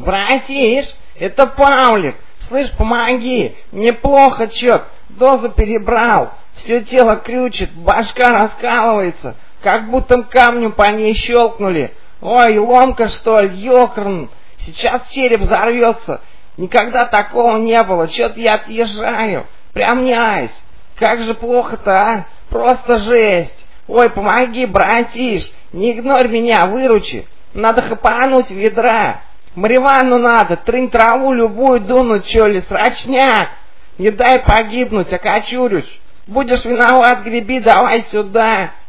Братиш, это Павлик. Слышь, помоги. Мне плохо, чёт. Дозу перебрал. Все тело крючит, башка раскалывается. Как будто камнем по ней щелкнули. Ой, ломка что ли, ёкрн. Сейчас череп взорвется. Никогда такого не было. Чё-то я отъезжаю. Прям не айс. Как же плохо-то, а? Просто жесть. Ой, помоги, братиш. Не игнорь меня, выручи. Надо хапануть ведра. Мареванну надо, трынь траву любую дунуть, чё ли, срочняк. Не дай погибнуть, окочурюсь. Будешь виноват, греби, давай сюда.